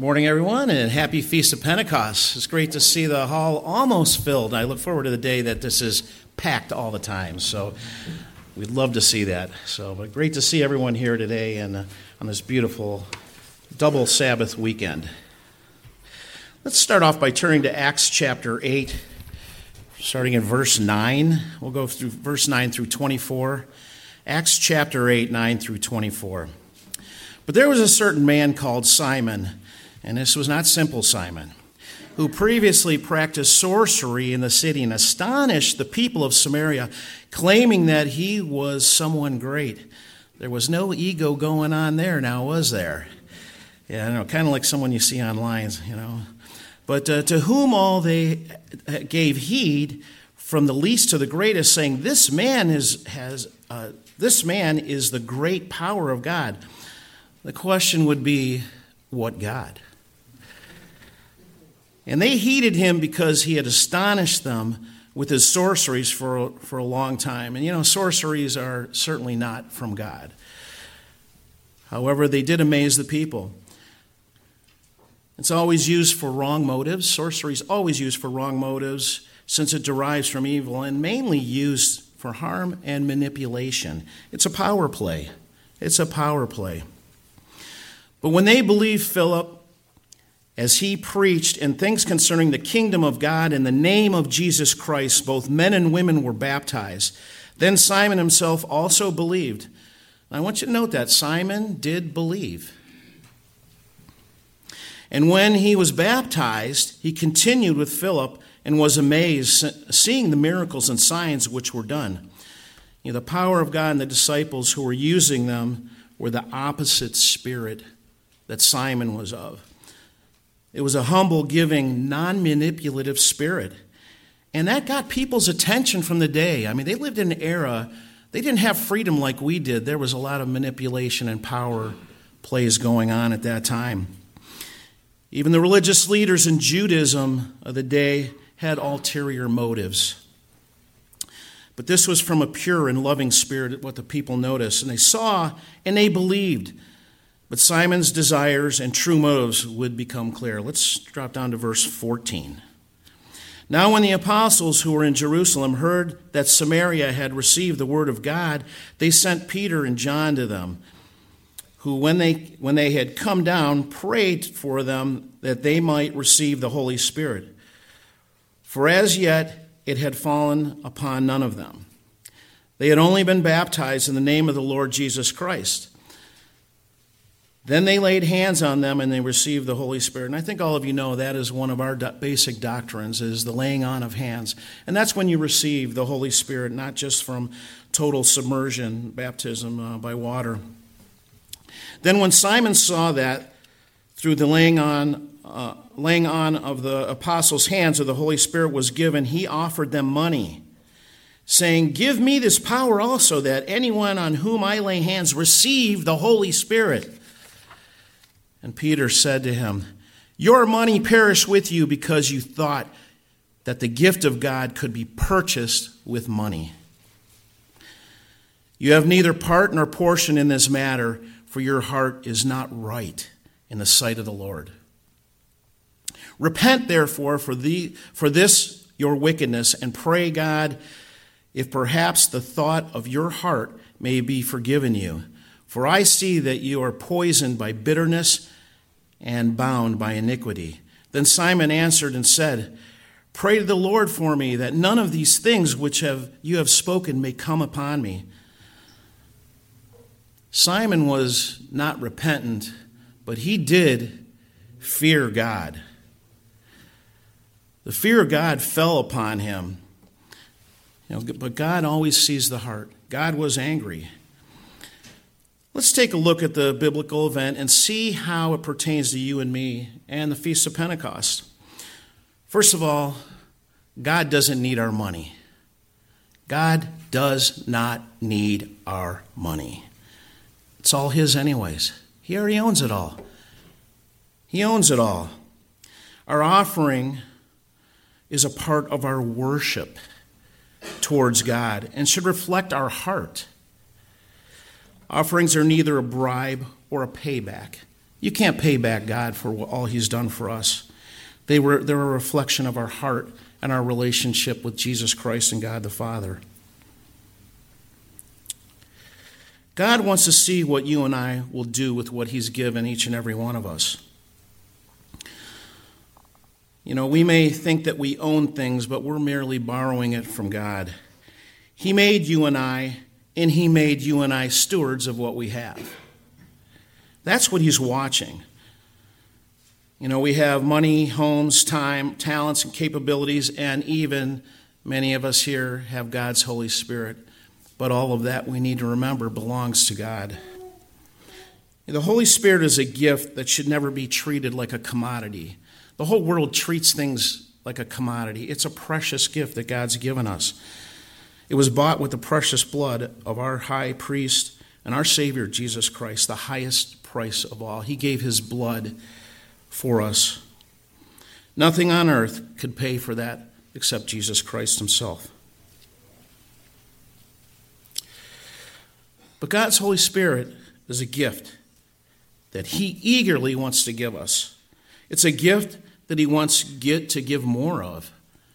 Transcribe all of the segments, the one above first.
Morning, everyone, and happy Feast of Pentecost. It's great to see the hall almost filled. I look forward to the day that this is packed all the time, so we'd love to see that. But great to see everyone here today and on this beautiful double Sabbath weekend. Let's start off by turning to Acts chapter 8, starting in verse 9. We'll go through verse 9 through 24. Acts chapter 8, 9 through 24. But there was a certain man called Simon, and this was not simple Simon, who previously practiced sorcery in the city and astonished the people of Samaria, claiming that he was someone great. There was no ego going on there now, was there? Yeah, I know, kind of like someone you see online, But to whom all they gave heed, from the least to the greatest, saying, This man is the great power of God. The question would be, what God? And they heeded him because he had astonished them with his sorceries for a long time. And sorceries are certainly not from God. However, they did amaze the people. It's always used for wrong motives. Sorcery is always used for wrong motives since it derives from evil and mainly used for harm and manipulation. It's a power play. It's a power play. But when they believed Philip, as he preached in things concerning the kingdom of God in the name of Jesus Christ, both men and women were baptized. Then Simon himself also believed. And I want you to note that Simon did believe. And when he was baptized, he continued with Philip and was amazed, seeing the miracles and signs which were done. The power of God and the disciples who were using them were the opposite spirit that Simon was of. It was a humble, giving, non-manipulative spirit. And that got people's attention from the day. They lived in an era, they didn't have freedom like we did. There was a lot of manipulation and power plays going on at that time. Even the religious leaders in Judaism of the day had ulterior motives. But this was from a pure and loving spirit, what the people noticed. And they saw and they believed. But Simon's desires and true motives would become clear. Let's drop down to verse 14. Now when the apostles who were in Jerusalem heard that Samaria had received the word of God, they sent Peter and John to them, who when they had come down, prayed for them that they might receive the Holy Spirit. For as yet it had fallen upon none of them. They had only been baptized in the name of the Lord Jesus Christ. Then they laid hands on them and they received the Holy Spirit. And I think all of you know that is one of our basic doctrines, is the laying on of hands. And that's when you receive the Holy Spirit, not just from total submersion, baptism by water. Then when Simon saw that through the laying on of the apostles' hands of the Holy Spirit was given, he offered them money, saying, Give me this power also, that anyone on whom I lay hands receive the Holy Spirit. And Peter said to him, Your money perish with you because you thought that the gift of God could be purchased with money. You have neither part nor portion in this matter, for your heart is not right in the sight of the Lord. Repent, therefore, for this your wickedness, and pray God, if perhaps the thought of your heart may be forgiven you. For I see that you are poisoned by bitterness and bound by iniquity. Then Simon answered and said, Pray to the Lord for me, that none of these things which you have spoken may come upon me. Simon was not repentant, but he did fear God. The fear of God fell upon him. But God always sees the heart. God was angry. Let's take a look at the biblical event and see how it pertains to you and me and the Feast of Pentecost. First of all, God doesn't need our money. God does not need our money. It's all his anyways. He already owns it all. He owns it all. Our offering is a part of our worship towards God and should reflect our heart. Offerings are neither a bribe or a payback. You can't pay back God for all he's done for us. They're a reflection of our heart and our relationship with Jesus Christ and God the Father. God wants to see what you and I will do with what he's given each and every one of us. You know, we may think that we own things, but we're merely borrowing it from God. He made you and I, and he made you and I stewards of what we have. That's what he's watching. You know, we have money, homes, time, talents, and capabilities, and even many of us here have God's Holy Spirit. But all of that, we need to remember, belongs to God. The Holy Spirit is a gift that should never be treated like a commodity. The whole world treats things like a commodity. It's a precious gift that God's given us. It was bought with the precious blood of our high priest and our Savior, Jesus Christ, the highest price of all. He gave his blood for us. Nothing on earth could pay for that except Jesus Christ himself. But God's Holy Spirit is a gift that he eagerly wants to give us. It's a gift that he wants to give more of.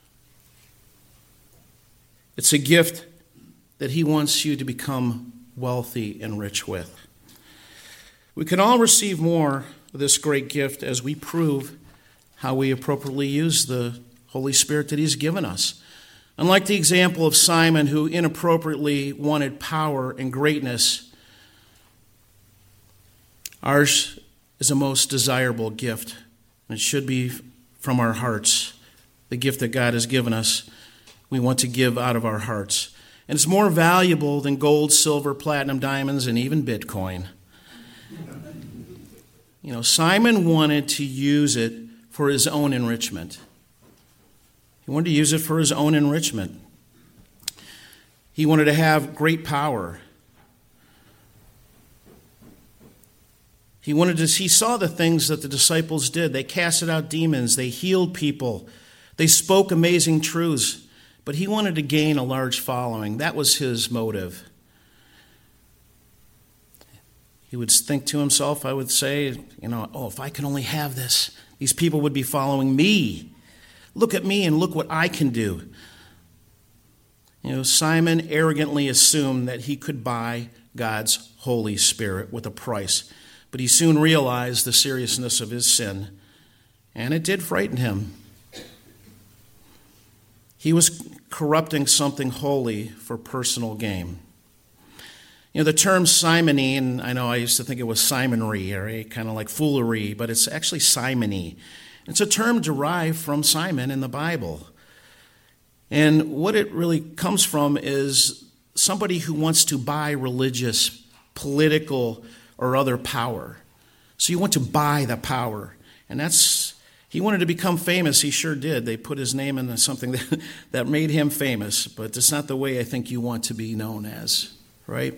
It's a gift that he wants you to become wealthy and rich with. We can all receive more of this great gift as we prove how we appropriately use the Holy Spirit that he's given us. Unlike the example of Simon, who inappropriately wanted power and greatness, ours is a most desirable gift. It should be from our hearts. The gift that God has given us, we want to give out of our hearts. And it's more valuable than gold, silver, platinum, diamonds, and even Bitcoin. You know, Simon wanted to use it for his own enrichment. He wanted to use it for his own enrichment. He wanted to have great power. He saw the things that the disciples did. They casted out demons. They healed people. They spoke amazing truths. But he wanted to gain a large following. That was his motive. He would think to himself, I would say, if I could only have this, these people would be following me. Look at me and look what I can do. Simon arrogantly assumed that he could buy God's Holy Spirit with a price. But he soon realized the seriousness of his sin, and it did frighten him. He was corrupting something holy for personal gain. The term simony, and I know I used to think it was simonry, or kind of like foolery, but it's actually simony. It's a term derived from Simon in the Bible. And what it really comes from is somebody who wants to buy religious, political, or other power. So you want to buy the power. And he wanted to become famous. He sure did. They put his name into something that made him famous. But it's not the way I think you want to be known as, right?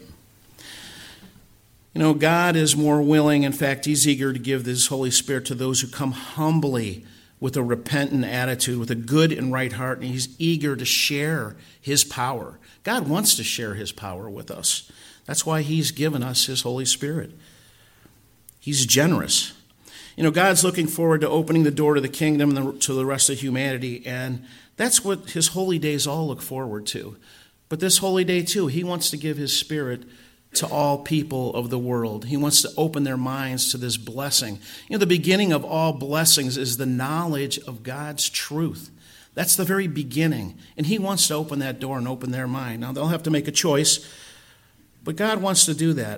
God is more willing. In fact, he's eager to give this Holy Spirit to those who come humbly with a repentant attitude, with a good and right heart. And he's eager to share his power. God wants to share his power with us. That's why he's given us his Holy Spirit. He's generous. God's looking forward to opening the door to the kingdom and to the rest of humanity, and that's what his holy days all look forward to. But this holy day, too, he wants to give his Spirit to all people of the world. He wants to open their minds to this blessing. The beginning of all blessings is the knowledge of God's truth. That's the very beginning, and he wants to open that door and open their mind. Now, they'll have to make a choice, but God wants to do that.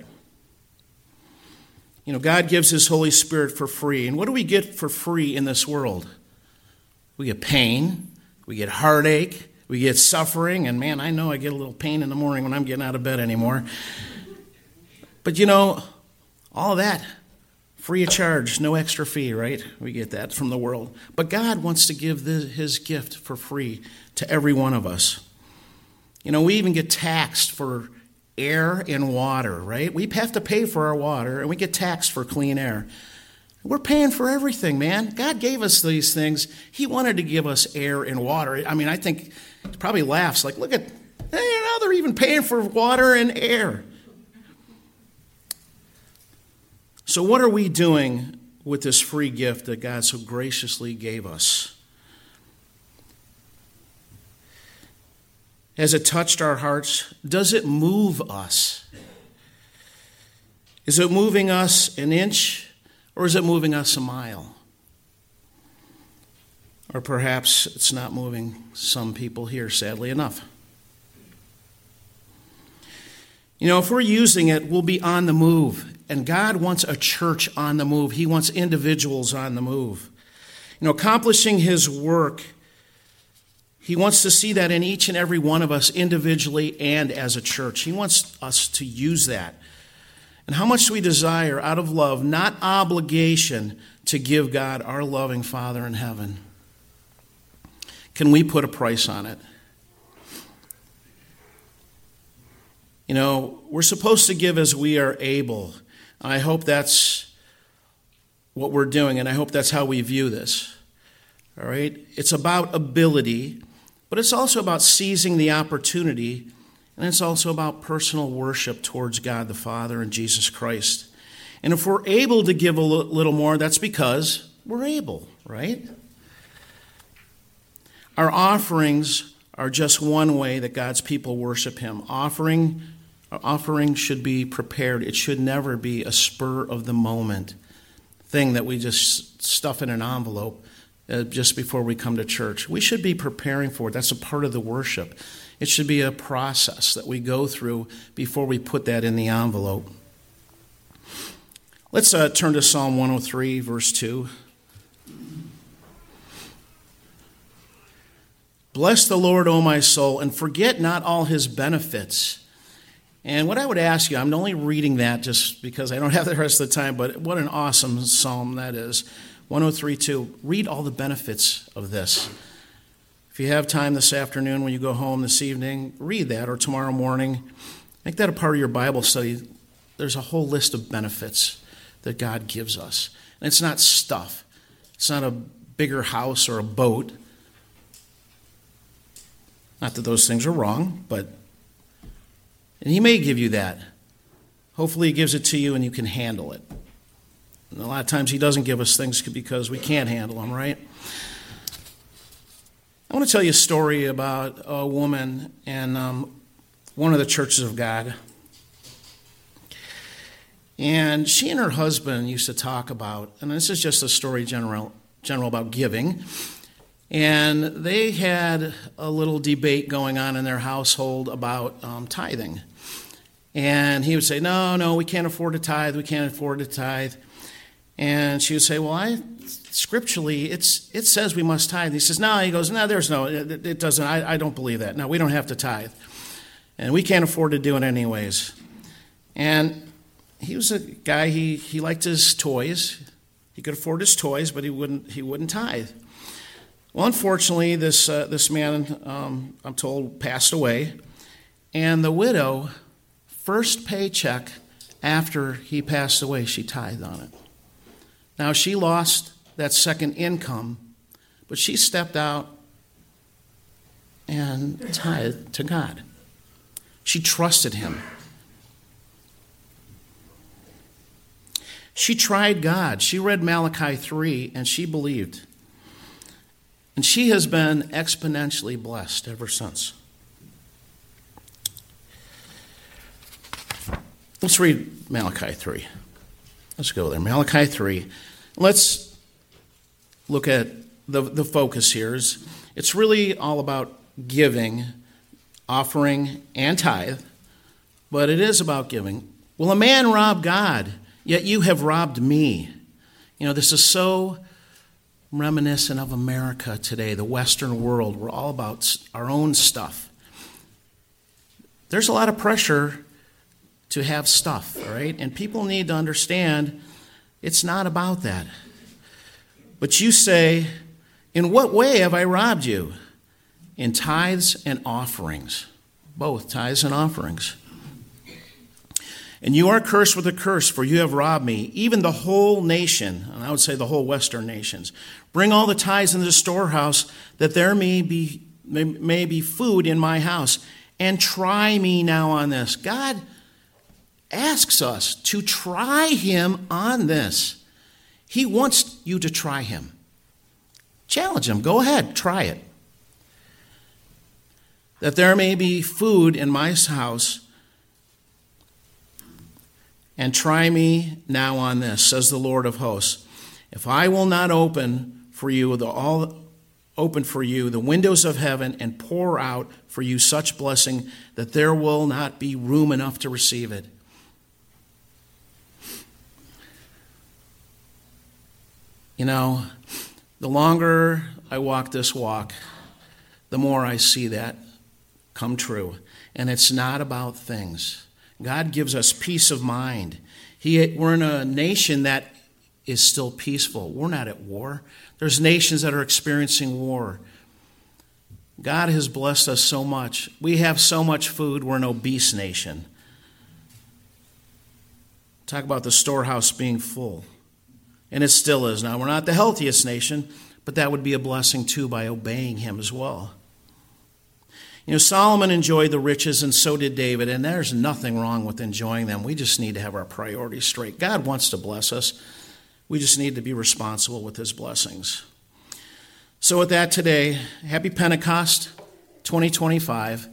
God gives his Holy Spirit for free. And what do we get for free in this world? We get pain, we get heartache, we get suffering. And man, I know I get a little pain in the morning when I'm getting out of bed anymore. But all of that, free of charge, no extra fee, right? We get that from the world. But God wants to give his gift for free to every one of us. We even get taxed for air and water, right? We have to pay for our water, and we get taxed for clean air. We're paying for everything, man. God gave us these things. He wanted to give us air and water. I mean, I think he probably laughs like, look at, now they're even paying for water and air. So what are we doing with this free gift that God so graciously gave us? Has it touched our hearts? Does it move us? Is it moving us an inch, or is it moving us a mile? Or perhaps it's not moving some people here, sadly enough. You know, if we're using it, we'll be on the move. And God wants a church on the move. He wants individuals on the move. You know, accomplishing His work, He wants to see that in each and every one of us individually and as a church. He wants us to use that. And how much do we desire out of love, not obligation, to give God, our loving Father in heaven? Can we put a price on it? You know, we're supposed to give as we are able. I hope that's what we're doing, and I hope that's how we view this. All right? It's about ability, but it's also about seizing the opportunity, and it's also about personal worship towards God the Father and Jesus Christ. And if we're able to give a little more, that's because we're able, right? Our offerings are just one way that God's people worship Him. Offering should be prepared. It should never be a spur-of-the-moment thing that we just stuff in an envelope just before we come to church. We should be preparing for it. That's a part of the worship. It should be a process that we go through before we put that in the envelope. Let's turn to Psalm 103, verse 2. Bless the Lord, O my soul, and forget not all His benefits. And what I would ask you, I'm only reading that just because I don't have the rest of the time, but what an awesome psalm that is. 103:2. Read all the benefits of this. If you have time this afternoon when you go home this evening, read that, or tomorrow morning. Make that a part of your Bible study. There's a whole list of benefits that God gives us. And it's not stuff. It's not a bigger house or a boat. Not that those things are wrong, but and He may give you that. Hopefully He gives it to you and you can handle it. And a lot of times He doesn't give us things because we can't handle them, right? I want to tell you a story about a woman in one of the churches of God. And she and her husband used to talk about, and this is just a story general about giving, and they had a little debate going on in their household about tithing. And he would say, no, we can't afford to tithe, we can't afford to tithe. And she would say, well, scripturally, it says we must tithe. And he says, no, it doesn't, I don't believe that. No, we don't have to tithe. And we can't afford to do it anyways. And he was a guy, he liked his toys. He could afford his toys, but he wouldn't tithe. Well, unfortunately, this man, I'm told, passed away. And the widow, first paycheck after he passed away, she tithed on it. Now, she lost that second income, but she stepped out and tithed to God. She trusted Him. She tried God. She read Malachi 3, and she believed. And she has been exponentially blessed ever since. Let's read Malachi 3. Let's go there. Malachi 3. Let's look at the focus here. It's really all about giving, offering, and tithe, but it is about giving. Will a man rob God? Yet you have robbed me. You know, this is so reminiscent of America today, the Western world. We're all about our own stuff. There's a lot of pressure to have stuff, right? And people need to understand it's not about that. But you say, in what way have I robbed you? In tithes and offerings. Both tithes and offerings. And you are cursed with a curse, for you have robbed me, even the whole nation, and I would say the whole Western nations. Bring all the tithes into the storehouse, that there may be food in my house. And try me now on this. God asks us to try him on this. He wants you to try him. Challenge him. Go ahead, try it. That there may be food in my house, and try me now on this, says the Lord of hosts. If I will not open for you the windows of heaven and pour out for you such blessing that there will not be room enough to receive it. You know, the longer I walk this walk, the more I see that come true. And it's not about things. God gives us peace of mind. We're in a nation that is still peaceful. We're not at war. There's nations that are experiencing war. God has blessed us so much. We have so much food. We're an obese nation. Talk about the storehouse being full. And it still is. Now, we're not the healthiest nation, but that would be a blessing too by obeying him as well. You know, Solomon enjoyed the riches, and so did David, and there's nothing wrong with enjoying them. We just need to have our priorities straight. God wants to bless us. We just need to be responsible with his blessings. So with that today, happy Pentecost 2025.